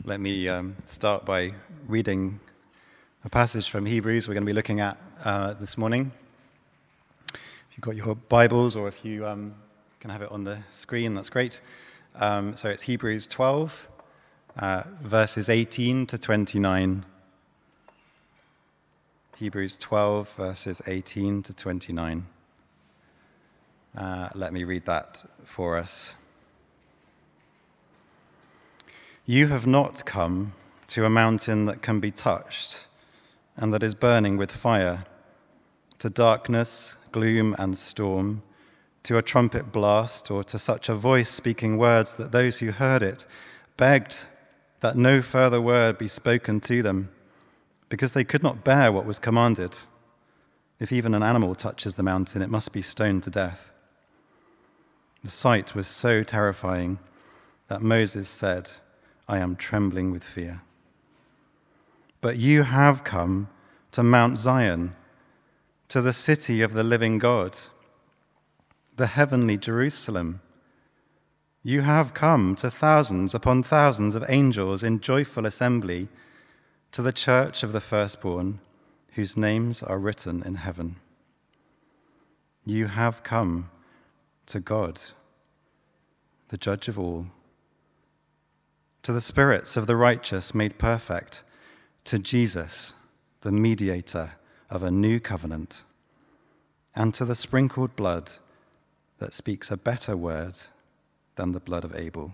Let me start by reading a passage from Hebrews we're going to be looking at this morning. If you've got your Bibles or if you can have it on the screen, that's great. So it's Hebrews 12, verses 18 to 29. Hebrews 12, verses 18 to 29. Let me read that for us. You have not come to a mountain that can be touched and that is burning with fire, to darkness, gloom, and storm, to a trumpet blast, or to such a voice speaking words that those who heard it begged that no further word be spoken to them, because they could not bear what was commanded. If even an animal touches the mountain, it must be stoned to death. The sight was so terrifying that Moses said, I am trembling with fear. But you have come to Mount Zion, to the city of the living God, the heavenly Jerusalem. You have come to thousands upon thousands of angels in joyful assembly, to the church of the firstborn, whose names are written in heaven. You have come to God, the judge of all, to the spirits of the righteous made perfect, to Jesus, the mediator of a new covenant, and to the sprinkled blood that speaks a better word than the blood of Abel.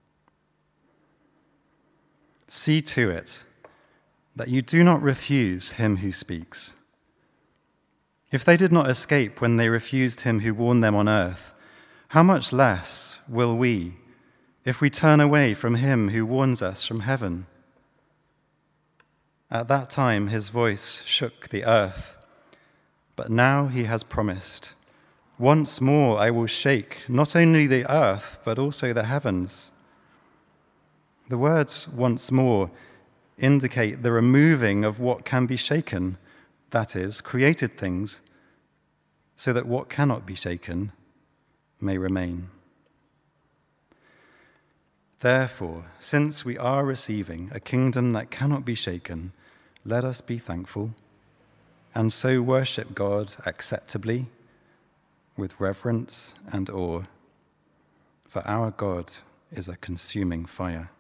See to it that you do not refuse him who speaks. If they did not escape when they refused him who warned them on earth, how much less will we, if we turn away from him who warns us from heaven? At that time his voice shook the earth, but now he has promised, once more I will shake not only the earth, but also the heavens. The words once more indicate the removing of what can be shaken, that is, created things, so that what cannot be shaken may remain. Therefore, since we are receiving a kingdom that cannot be shaken, let us be thankful, and so worship God acceptably, with reverence and awe, for our God is a consuming fire.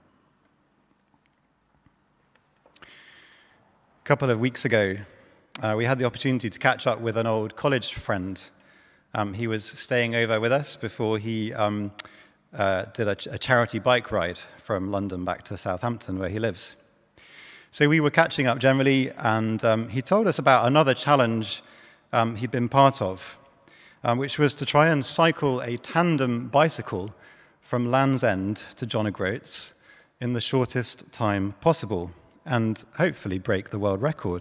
A couple of weeks ago, we had the opportunity to catch up with an old college friend. He was staying over with us before he did a charity bike ride from London back to Southampton, where he lives. So we were catching up generally, and he told us about another challenge he'd been part of, which was to try and cycle a tandem bicycle from Land's End to John O'Groats in the shortest time possible, and hopefully break the world record.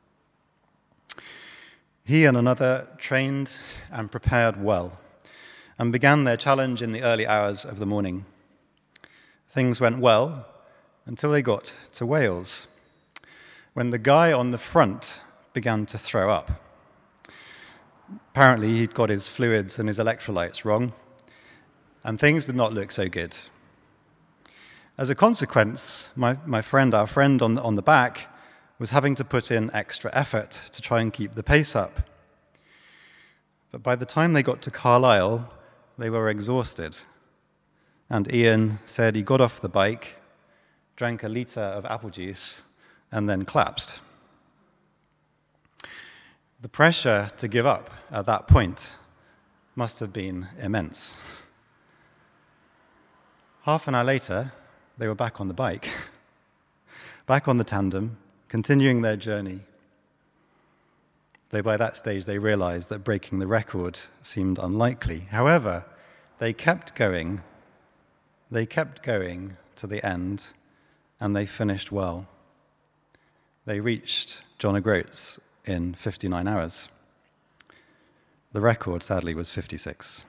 He and another trained and prepared well, and began their challenge in the early hours of the morning. Things went well until they got to Wales, when the guy on the front began to throw up. Apparently, he'd got his fluids and his electrolytes wrong, and things did not look so good. As a consequence, our friend on the back was having to put in extra effort to try and keep the pace up. But by the time they got to Carlisle, they were exhausted, and Ian said he got off the bike, drank a litre of apple juice, and then collapsed. The pressure to give up at that point must have been immense. Half an hour later, they were back on the bike, back on the tandem, continuing their journey. Though by that stage they realized that breaking the record seemed unlikely. However, they kept going to the end, and they finished well. They reached John O'Groats in 59 hours. The record, sadly, was 56.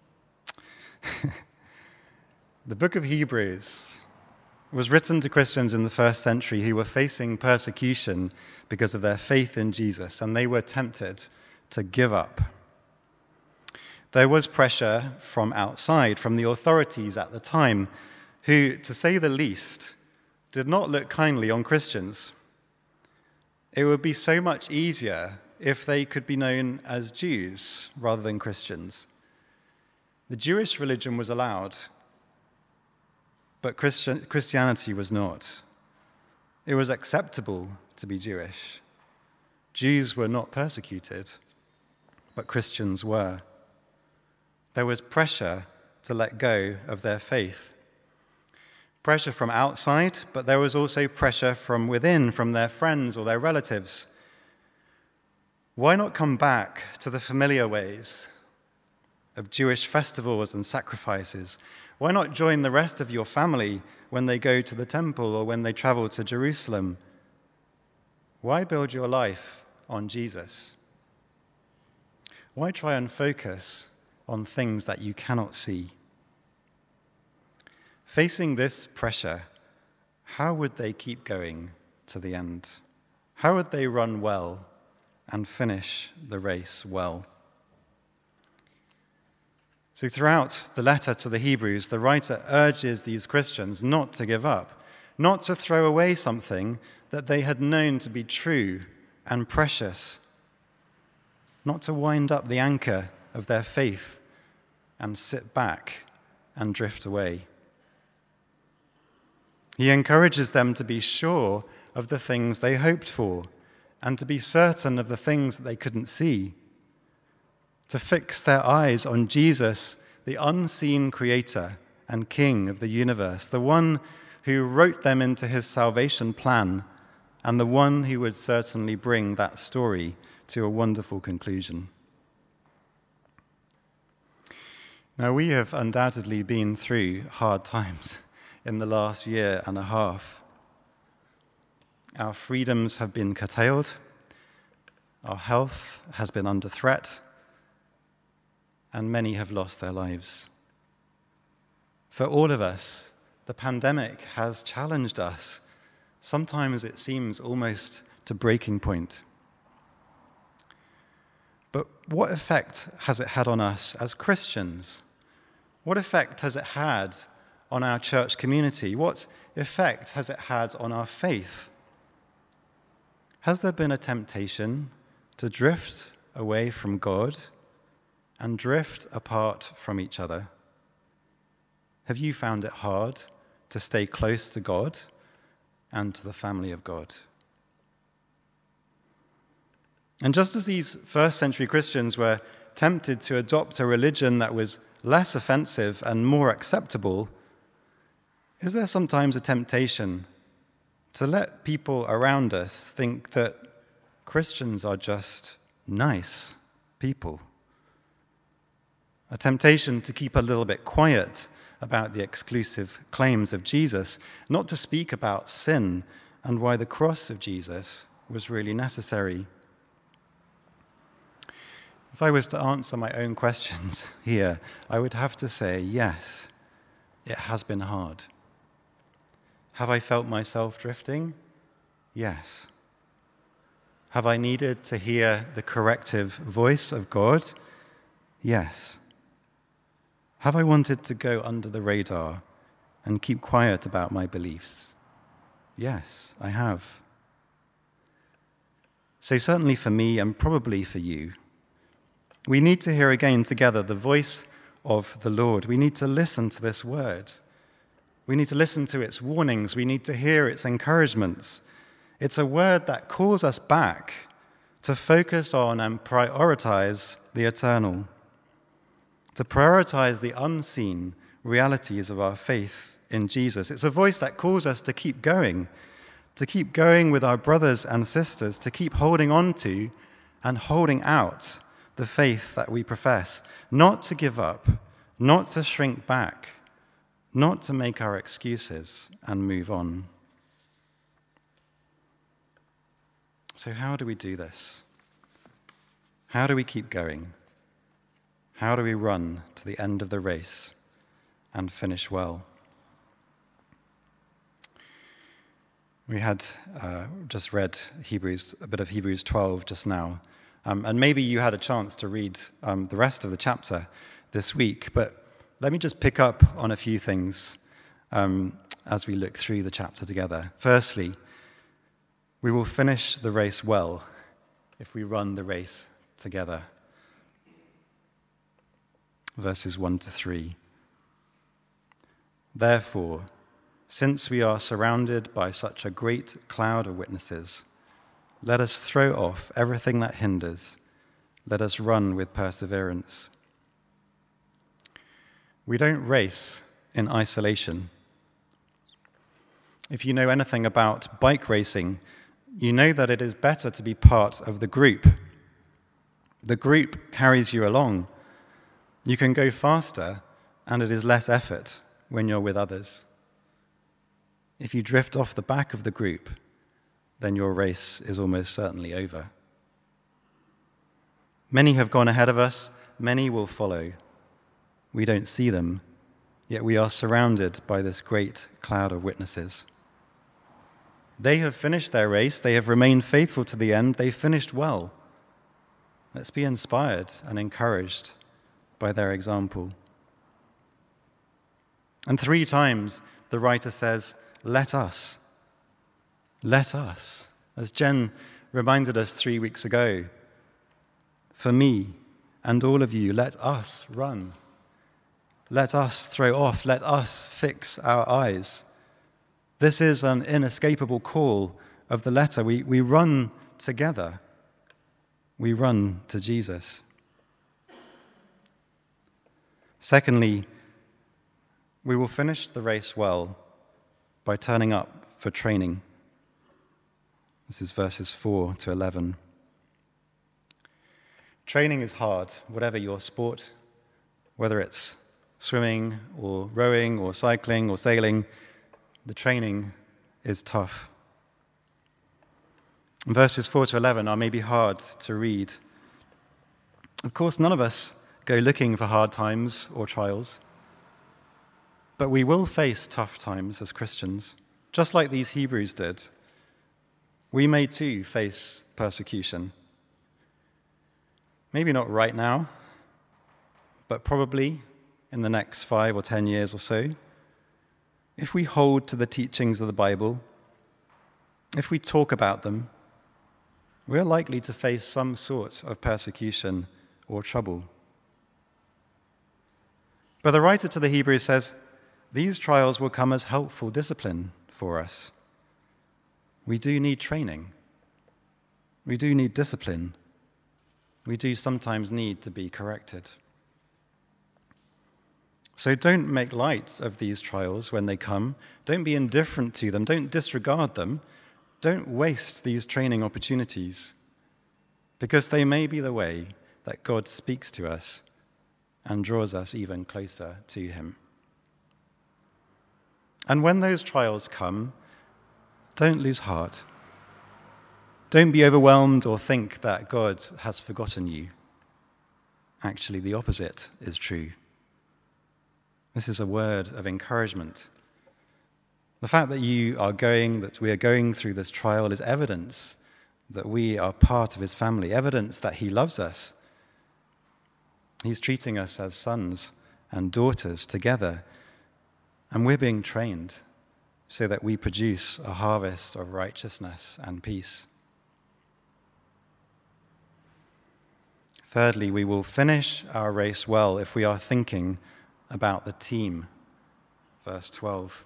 The book of Hebrews was written to Christians in the first century who were facing persecution because of their faith in Jesus, and they were tempted to give up. There was pressure from outside, from the authorities at the time, who, to say the least, did not look kindly on Christians. It would be so much easier if they could be known as Jews rather than Christians. The Jewish religion was allowed, but Christianity was not. It was acceptable to be Jewish. Jews were not persecuted, but Christians were. There was pressure to let go of their faith. Pressure from outside, but there was also pressure from within, from their friends or their relatives. Why not come back to the familiar ways of Jewish festivals and sacrifices? Why not join the rest of your family when they go to the temple or when they travel to Jerusalem? Why build your life on Jesus? Why try and focus on things that you cannot see? Facing this pressure, how would they keep going to the end? How would they run well and finish the race well? So throughout the letter to the Hebrews, the writer urges these Christians not to give up, not to throw away something that they had known to be true and precious, not to wind up the anchor of their faith and sit back and drift away. He encourages them to be sure of the things they hoped for and to be certain of the things that they couldn't see, to fix their eyes on Jesus, the unseen creator and king of the universe, the one who wrote them into his salvation plan and the one who would certainly bring that story to a wonderful conclusion. Now, we have undoubtedly been through hard times in the last year and a half. Our freedoms have been curtailed. Our health has been under threat. And many have lost their lives. For all of us, the pandemic has challenged us. Sometimes it seems almost to breaking point. But what effect has it had on us as Christians? What effect has it had on our church community? What effect has it had on our faith? Has there been a temptation to drift away from God and drift apart from each other? Have you found it hard to stay close to God and to the family of God? And just as these first century Christians were tempted to adopt a religion that was less offensive and more acceptable, is there sometimes a temptation to let people around us think that Christians are just nice people? A temptation to keep a little bit quiet about the exclusive claims of Jesus, not to speak about sin and why the cross of Jesus was really necessary. If I was to answer my own questions here, I would have to say, yes, it has been hard. Have I felt myself drifting? Yes. Have I needed to hear the corrective voice of God? Yes. Have I wanted to go under the radar and keep quiet about my beliefs? Yes, I have. So certainly for me and probably for you, we need to hear again together the voice of the Lord. We need to listen to this word. We need to listen to its warnings. We need to hear its encouragements. It's a word that calls us back to focus on and prioritize the eternal, to prioritize the unseen realities of our faith in Jesus. It's a voice that calls us to keep going with our brothers and sisters, to keep holding on to and holding out the faith that we profess, not to give up, not to shrink back, not to make our excuses and move on. So how do we do this? How do we keep going? How do we run to the end of the race and finish well? We had just read a bit of Hebrews 12 just now, and maybe you had a chance to read the rest of the chapter this week, but let me just pick up on a few things. as we look through the chapter together. Firstly, we will finish the race well if we run the race together. Verses 1 to 3. Therefore, since we are surrounded by such a great cloud of witnesses, let us throw off everything that hinders. Let us run with perseverance. We don't race in isolation. If you know anything about bike racing, you know that it is better to be part of the group. The group carries you along. You can go faster, and it is less effort when you're with others. If you drift off the back of the group, then your race is almost certainly over. Many have gone ahead of us, many will follow. We don't see them, yet we are surrounded by this great cloud of witnesses. They have finished their race, they have remained faithful to the end, they finished well. Let's be inspired and encouraged by their example. And 3 times the writer says, let us. Let us. As Jen reminded us 3 weeks ago, for me and all of you, let us run. Let us throw off, let us fix our eyes. This is an inescapable call of the letter. We run together. We run to Jesus. Secondly, we will finish the race well by turning up for training. This is verses 4 to 11. Training is hard, whatever your sport, whether it's swimming or rowing or cycling or sailing, the training is tough. Verses 4 to 11 are maybe hard to read. Of course, none of us go looking for hard times or trials, but we will face tough times as Christians, just like these Hebrews did. We may too face persecution. Maybe not right now, but probably in the next 5 or 10 years or so. If we hold to the teachings of the Bible, if we talk about them, we're likely to face some sort of persecution or trouble. But the writer to the Hebrews says, these trials will come as helpful discipline for us. We do need training. We do need discipline. We do sometimes need to be corrected. So don't make light of these trials when they come. Don't be indifferent to them. Don't disregard them. Don't waste these training opportunities, because they may be the way that God speaks to us and draws us even closer to him. And when those trials come, don't lose heart. Don't be overwhelmed or think that God has forgotten you. Actually, the opposite is true. This is a word of encouragement. The fact that we are going through this trial is evidence that we are part of his family, evidence that he loves us. He's treating us as sons and daughters together, and we're being trained so that we produce a harvest of righteousness and peace. Thirdly, we will finish our race well if we are thinking about the team. Verse 12.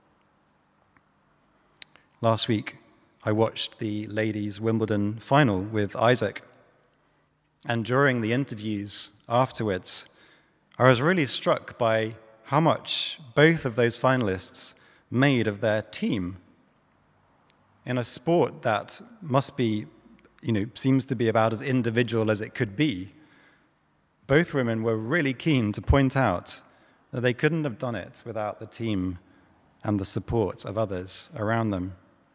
Last week, I watched the ladies' Wimbledon final with Isaac. And during the interviews afterwards, I was really struck by how much both of those finalists made of their team. In a sport that must be, seems to be about as individual as it could be, both women were really keen to point out that they couldn't have done it without the team and the support of others around them.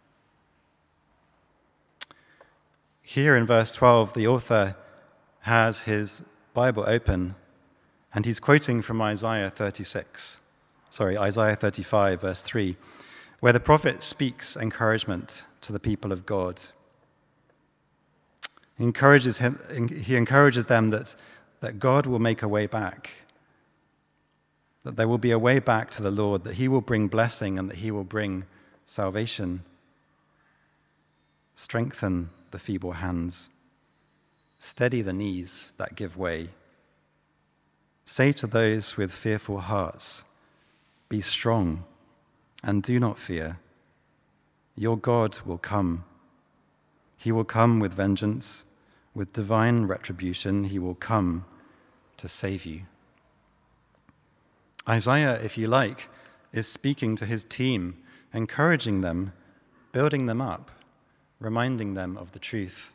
Here in verse 12, the author has his Bible open, and he's quoting from Isaiah 35, verse 3, where the prophet speaks encouragement to the people of God. He encourages them that God will make a way back. that there will be a way back to the Lord, that he will bring blessing and that he will bring salvation. Strengthen the feeble hands. Steady the knees that give way. Say to those with fearful hearts, be strong and do not fear. Your God will come. He will come with vengeance, with divine retribution. He will come to save you. Isaiah, if you like, is speaking to his team, encouraging them, building them up, reminding them of the truth.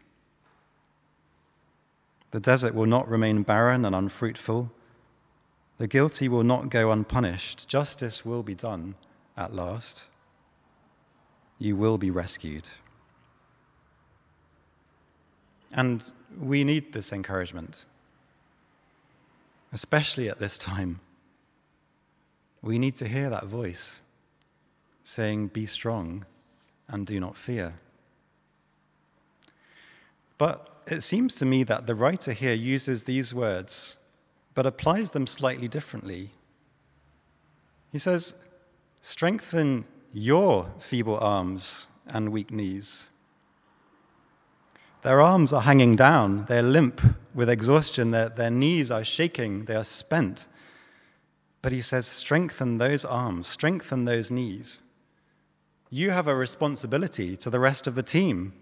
The desert will not remain barren and unfruitful. The guilty will not go unpunished. Justice will be done at last. You will be rescued. And we need this encouragement, especially at this time. We need to hear that voice saying, be strong and do not fear. But it seems to me that the writer here uses these words, but applies them slightly differently. He says, strengthen your feeble arms and weak knees. Their arms are hanging down, they're limp with exhaustion, their knees are shaking, they are spent. But he says, strengthen those arms, strengthen those knees. You have a responsibility to the rest of the team.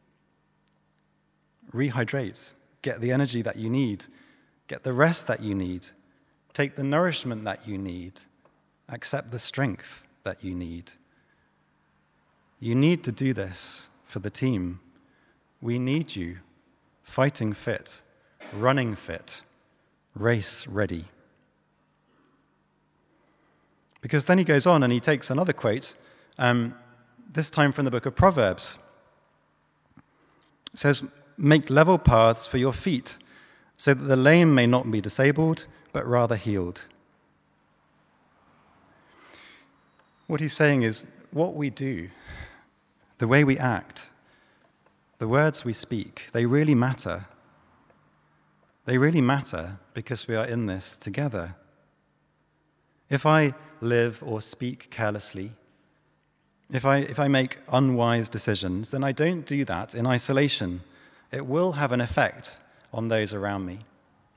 Rehydrate, get the energy that you need, get the rest that you need, take the nourishment that you need, accept the strength that you need. You need to do this for the team. We need you, fighting fit, running fit, race ready. Because then he goes on and he takes another quote, this time from the book of Proverbs. It says, make level paths for your feet, so that the lame may not be disabled, but rather healed. What he's saying is, what we do, the way we act, the words we speak, they really matter. They really matter because we are in this together. If I live or speak carelessly, if I make unwise decisions, then I don't do that in isolation. It will have an effect on those around me.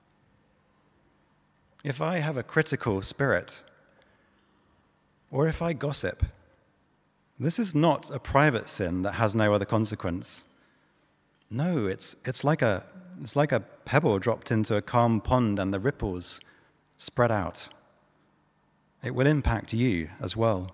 If I have a critical spirit, or if I gossip, this is not a private sin that has no other consequence. No, it's like a pebble dropped into a calm pond and the ripples spread out. It will impact you as well.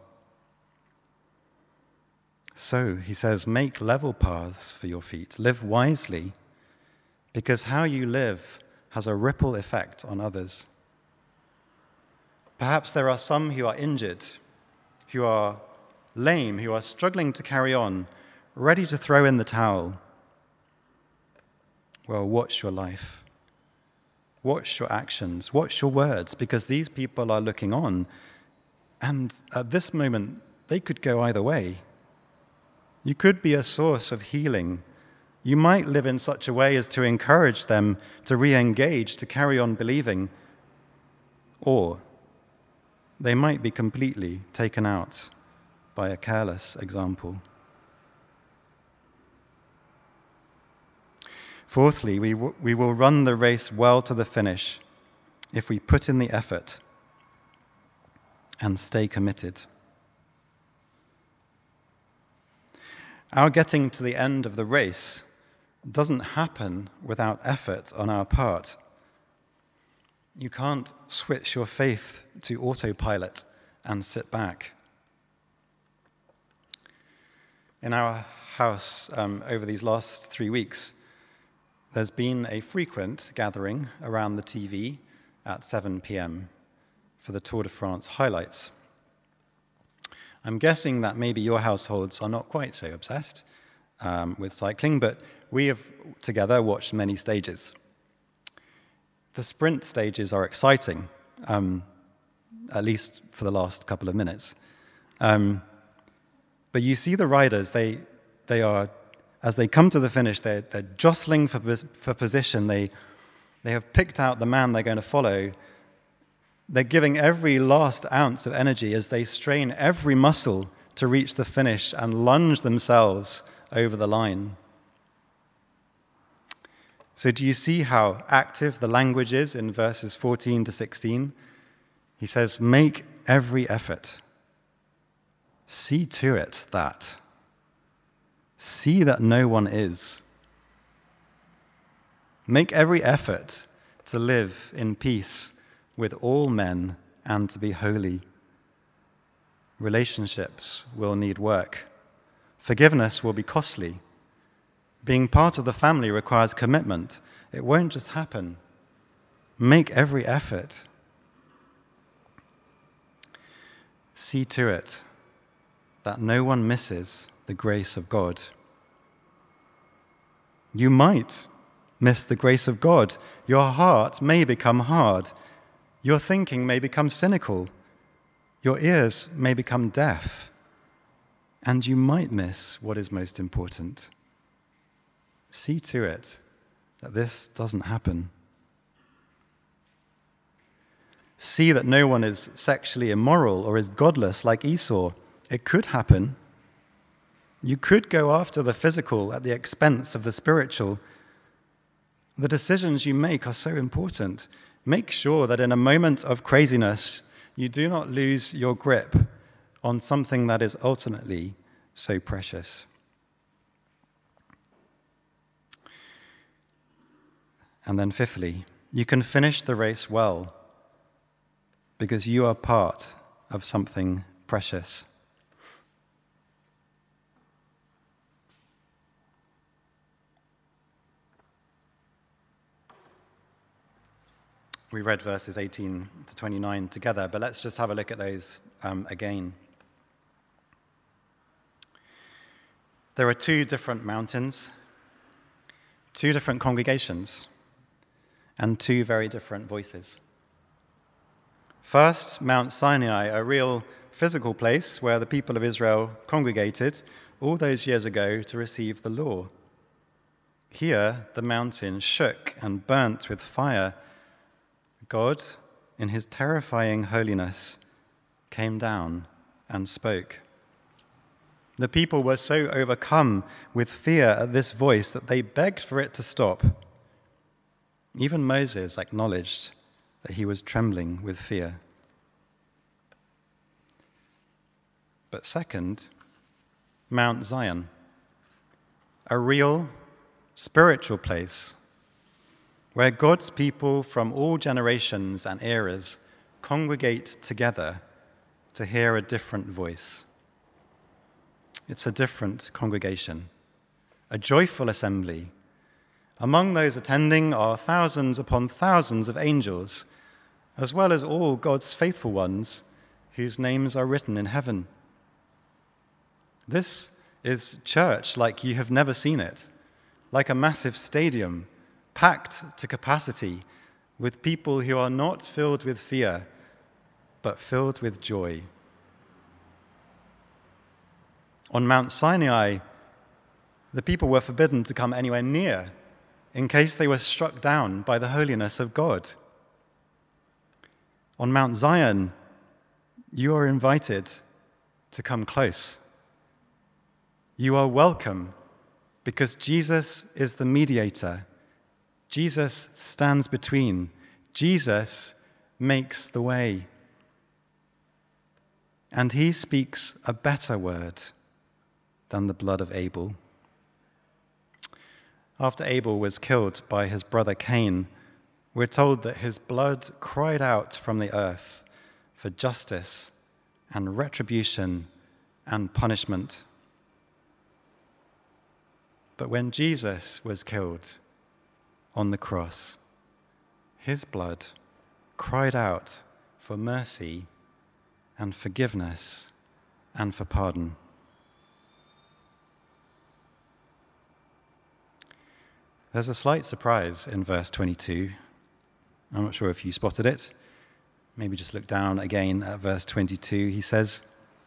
So, he says, make level paths for your feet. Live wisely, because how you live has a ripple effect on others. Perhaps there are some who are injured, who are lame, who are struggling to carry on, ready to throw in the towel. Well, watch your life. Watch your actions. Watch your words, because these people are looking on. And at this moment, they could go either way. You could be a source of healing. You might live in such a way as to encourage them to re-engage, to carry on believing. Or they might be completely taken out by a careless example. Fourthly, we will run the race well to the finish if we put in the effort and stay committed. Our getting to the end of the race doesn't happen without effort on our part. You can't switch your faith to autopilot and sit back. In our house, over these last 3 weeks, there's been a frequent gathering around the TV at 7 p.m. for the Tour de France highlights. I'm guessing that maybe your households are not quite so obsessed with cycling, but we have together watched many stages. The sprint stages are exciting, at least for the last couple of minutes. But you see the riders, they are, as they come to the finish, they're jostling for position. They have picked out the man they're going to follow, They're giving every last ounce of energy as they strain every muscle to reach the finish and lunge themselves over the line. So do you see how active the language is in verses 14 to 16? He says, make every effort. See to it that. See that no one is. Make every effort to live in peace with all men and to be holy. Relationships will need work. Forgiveness will be costly. Being part of the family requires commitment. It won't just happen. Make every effort. See to it that no one misses the grace of God. You might miss the grace of God. Your heart may become hard. Your thinking may become cynical. Your ears may become deaf. And you might miss what is most important. See to it that this doesn't happen. See that no one is sexually immoral or is godless like Esau. It could happen. You could go after the physical at the expense of the spiritual. The decisions you make are so important. Make sure that in a moment of craziness, you do not lose your grip on something that is ultimately so precious. And then fifthly, you can finish the race well because you are part of something precious. We read verses 18 to 29 together, but let's just have a look at those again. There are two different mountains, two different congregations, and two very different voices. First, Mount Sinai, a real physical place where the people of Israel congregated all those years ago to receive the law. Here, the mountain shook and burnt with fire. God, in his terrifying holiness, came down and spoke. The people were so overcome with fear at this voice that they begged for it to stop. Even Moses acknowledged that he was trembling with fear. But second, Mount Zion, a real spiritual place where God's people from all generations and eras congregate together to hear a different voice. It's a different congregation, a joyful assembly. Among those attending are thousands upon thousands of angels, as well as all God's faithful ones whose names are written in heaven. This is church like you have never seen it, like a massive stadium, packed to capacity with people who are not filled with fear, but filled with joy. On Mount Sinai, the people were forbidden to come anywhere near in case they were struck down by the holiness of God. On Mount Zion, you are invited to come close. You are welcome because Jesus is the mediator. Jesus stands between. Jesus makes the way. And he speaks a better word than the blood of Abel. After Abel was killed by his brother Cain, we're told that his blood cried out from the earth for justice and retribution and punishment. But when Jesus was killed on the cross, his blood cried out for mercy and forgiveness and for pardon. There's a slight surprise in verse 22. I'm not sure if you spotted it. Maybe just look down again at verse 22. He says,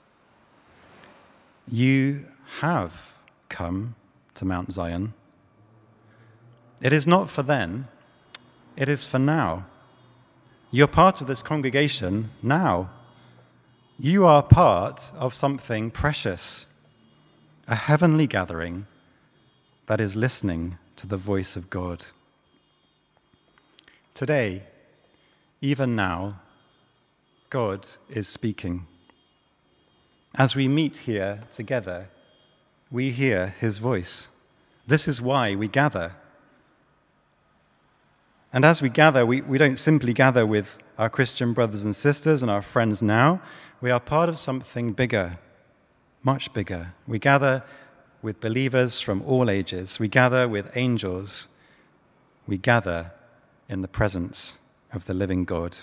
"You have come to Mount Zion. It is not for then, it is for now. You're part of this congregation now. You are part of something precious, a heavenly gathering that is listening to the voice of God. Today, even now, God is speaking. As we meet here together, we hear his voice. This is why we gather. And as we gather, we don't simply gather with our Christian brothers and sisters and our friends now. We are part of something bigger, much bigger. We gather with believers from all ages. We gather with angels. We gather in the presence of the living God.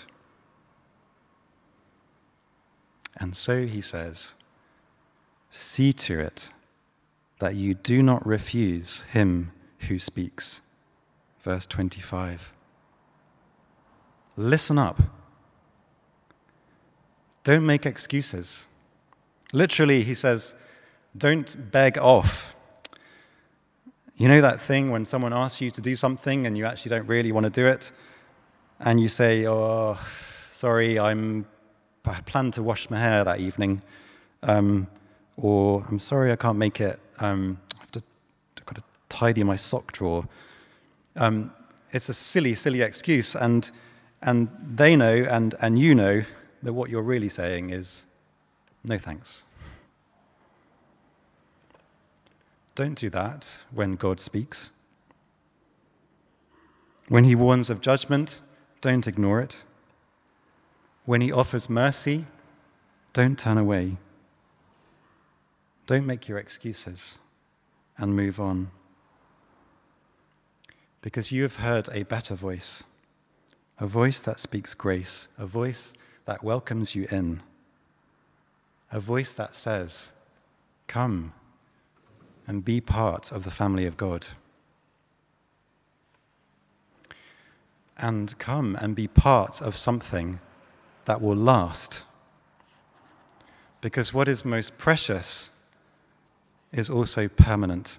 And so he says, see to it that you do not refuse him who speaks. Verse 25. Listen up. Don't make excuses. Literally, he says, don't beg off. You know that thing when someone asks you to do something and you actually don't really want to do it, and you say, oh, sorry, I plan to wash my hair that evening, or I'm sorry I can't make it, I've got to tidy my sock drawer. It's a silly excuse, and they know, and you know, that what you're really saying is, no thanks. Don't do that when God speaks. When he warns of judgment, don't ignore it. When he offers mercy, don't turn away. Don't make your excuses and move on. Because you have heard a better voice, a voice that speaks grace, a voice that welcomes you in, a voice that says, come and be part of the family of God. And come and be part of something that will last. Because what is most precious is also permanent.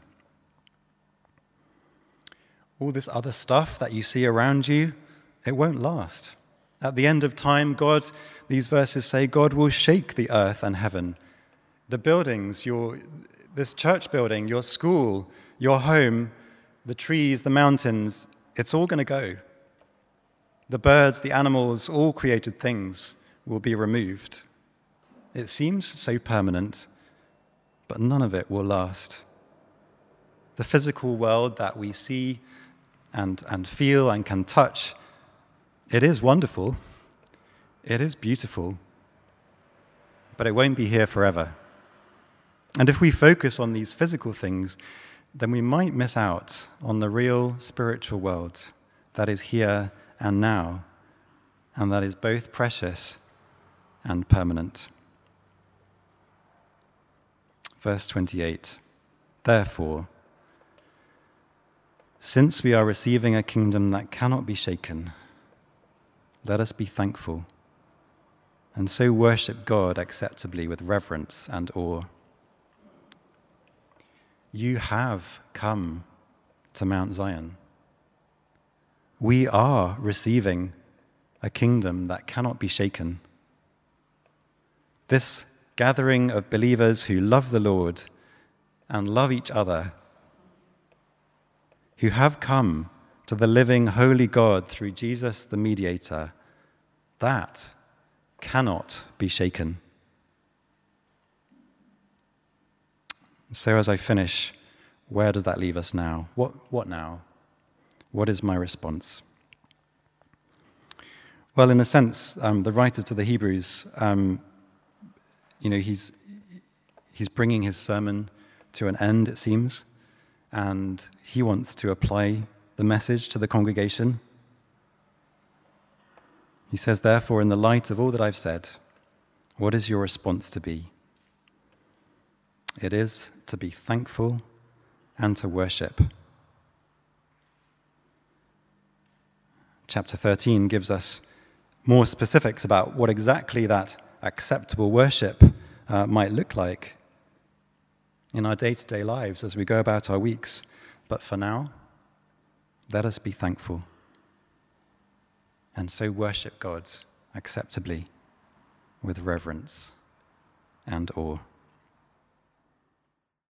All this other stuff that you see around you, it won't last. At the end of time, God, these verses say, God will shake the earth and heaven. The buildings, this church building, your school, your home, the trees, the mountains, it's all going to go. The birds, the animals, all created things will be removed. It seems so permanent, but none of it will last. The physical world that we see and feel and can touch, it is wonderful. It is beautiful. But it won't be here forever. And if we focus on these physical things, then we might miss out on the real spiritual world that is here and now, and that is both precious and permanent. Verse 28, therefore, since we are receiving a kingdom that cannot be shaken, let us be thankful, and so worship God acceptably with reverence and awe. You have come to Mount Zion. We are receiving a kingdom that cannot be shaken. This gathering of believers who love the Lord and love each other, who have come to the living, holy God through Jesus the mediator, that cannot be shaken. So as I finish, where does that leave us now? What now? What is my response? Well, in a sense, the writer to the Hebrews, he's bringing his sermon to an end, it seems, and he wants to apply the message to the congregation. He says, therefore, in the light of all that I've said, what is your response to be? It is to be thankful and to worship. Chapter 13 gives us more specifics about what exactly that acceptable worship might look like in our day-to-day lives as we go about our weeks. But for now, let us be thankful. and so worship God acceptably with reverence and awe.